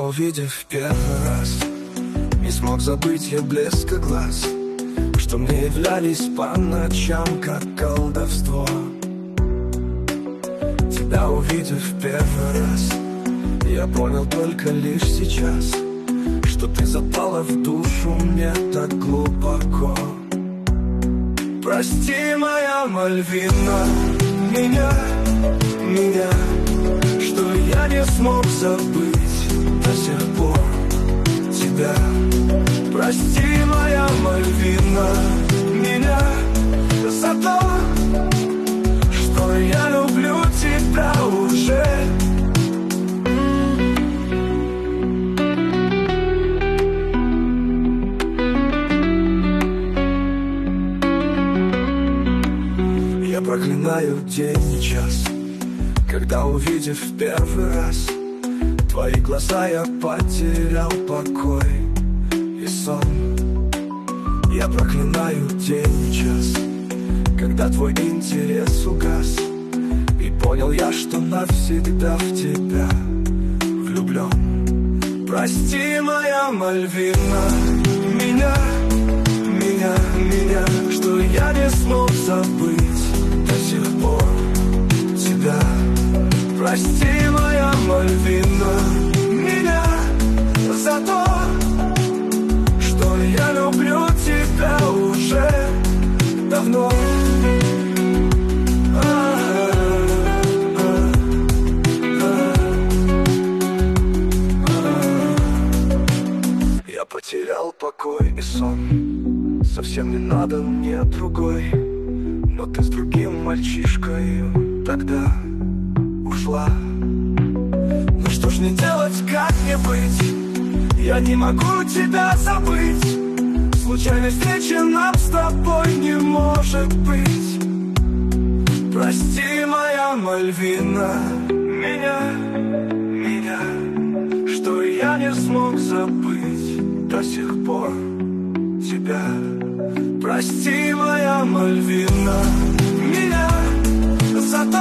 увидев первый раз, не смог забыть я блеска глаз, что мне являлись по ночам, как колдовство. Тебя увидев первый раз, я понял только лишь сейчас, что ты запала в душу мне так глубоко. Прости, моя Мальвина, меня, что я не смог забыть до сих пор тебя. Прости, моя Мальвина, меня за то, что я люблю тебя уже. Я проклинаю день и час, когда, увидев первый раз твои глаза, я потерял покой и сон. Я проклинаю день и час, когда твой интерес угас, и понял я, что навсегда в тебя влюблен. Прости, моя Мальвина, меня, что я не смог забыть до сих пор тебя. Прости, моя Мальвина, меня за то, что я люблю тебя уже давно. Я потерял покой и сон, совсем не надо мне другой, но ты с другим мальчишкой тогда ушла. Ну что ж мне делать, как мне быть? Я не могу тебя забыть. Случайной встречи нам с тобой не может быть. Прости, моя Мальвина, меня, что я не смог забыть до сих пор тебя. Прости, моя Мальвина, меня за то,